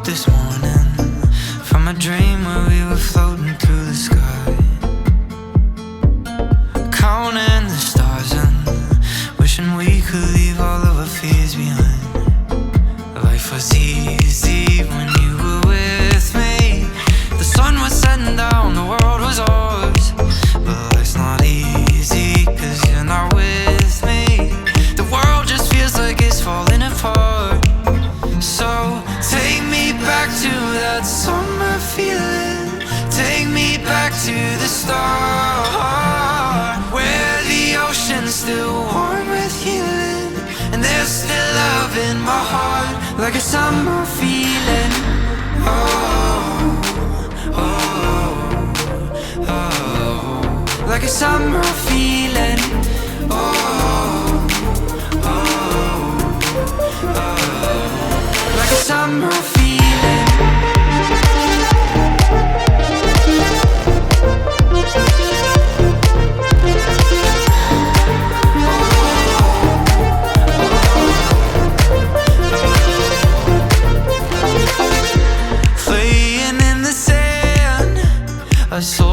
this morning from a dream where we were floating through the sky, counting the stars and wishing we could leave all of our fears behind. Life was easy when you were with me. The sun was setting down, the world was ours. But life's not easy cause you're not with me. The world just feels like it's falling apart. So take me back to that summer feeling. Take me back to the start, where the ocean's still warm with healing, and there's still love in my heart, like a summer feeling. Oh, oh, oh, like a summer feeling. Oh, oh, oh, like a summer feeling. I saw